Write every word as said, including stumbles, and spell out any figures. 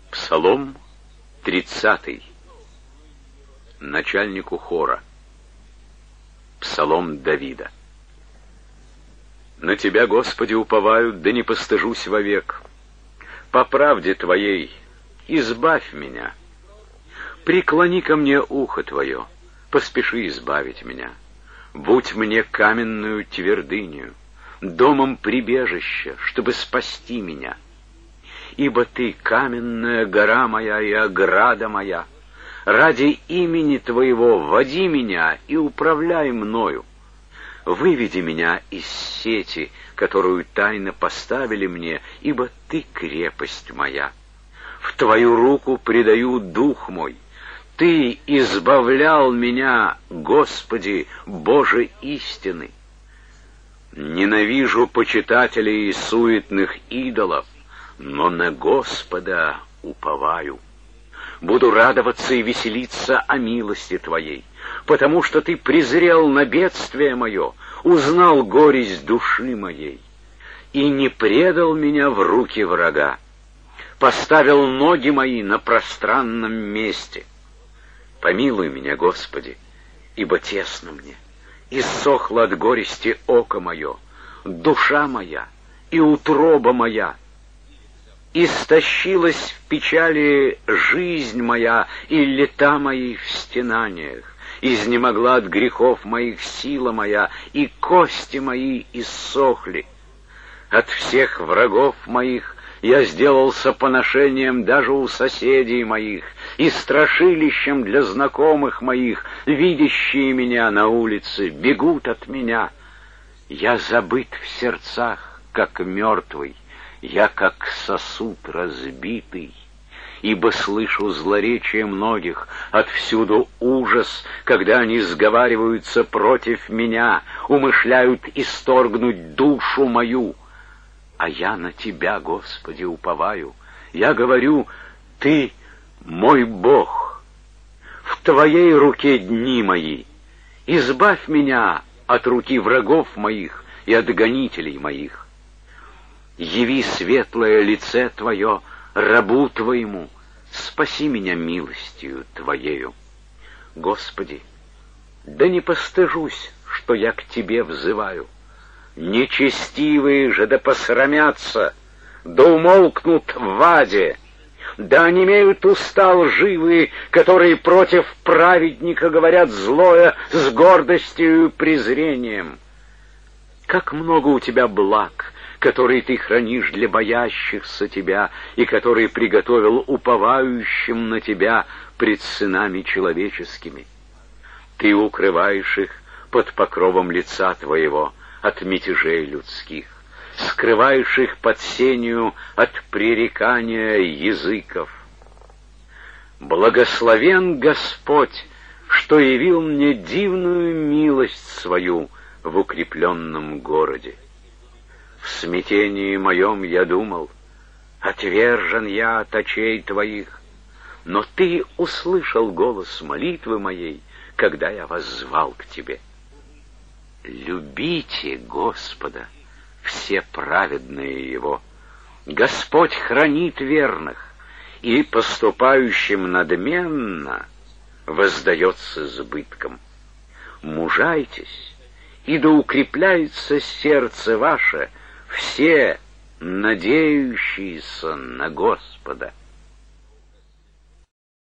Псалом тридцатый. Начальнику хора. Псалом Давида. На Тебя, Господи, уповаю, да не постыжусь вовек. По правде Твоей избавь меня. Преклони ко мне ухо Твое, поспеши избавить меня. Будь мне каменную твердынью, домом прибежища, чтобы спасти меня. Ибо Ты каменная гора моя и ограда моя. Ради имени Твоего води меня и управляй мною. Выведи меня из сети, которую тайно поставили мне, ибо Ты крепость моя. В Твою руку предаю дух мой. Ты избавлял меня, Господи, Боже истины. Ненавижу почитателей суетных идолов, но на Господа уповаю. Буду радоваться и веселиться о милости Твоей, потому что Ты презрел на бедствие мое, узнал горесть души моей, и не предал меня в руки врага, поставил ноги мои на пространном месте. Помилуй меня, Господи, ибо тесно мне, иссохло от горести око мое, душа моя и утроба моя. Истощилась в печали жизнь моя, и лета мои в стенаниях. Изнемогла от грехов моих сила моя, и кости мои иссохли. От всех врагов моих я сделался поношением даже у соседей моих, и страшилищем для знакомых моих. Видящие меня на улице бегут от меня. Я забыт в сердцах, как мертвый, я как сосуд разбитый, ибо слышу злоречие многих, отвсюду ужас, когда они сговариваются против меня, умышляют исторгнуть душу мою. А я на Тебя, Господи, уповаю. Я говорю: Ты мой Бог. В Твоей руке дни мои. Избавь меня от руки врагов моих и от гонителей моих. Яви светлое лице Твое рабу Твоему, спаси меня милостью Твоею. Господи, да не постыжусь, что я к Тебе взываю. Нечестивые же да посрамятся, да умолкнут в аде, да онемеют уста лживые, которые против праведника говорят злое с гордостью и презрением. Как много у Тебя благ, которые Ты хранишь для боящихся Тебя и которые приготовил уповающим на Тебя пред сынами человеческими. Ты укрываешь их под покровом лица Твоего от мятежей людских, скрываешь их под сенью от пререкания языков. Благословен Господь, что явил мне дивную милость свою в укрепленном городе. В смятении моем я думал: отвержен я от очей Твоих, но Ты услышал голос молитвы моей, когда я воззвал к Тебе. Любите Господа, все праведные Его. Господь хранит верных, и поступающим надменно воздается избытком. Мужайтесь, и да укрепляется сердце ваше, все надеющиеся на Господа.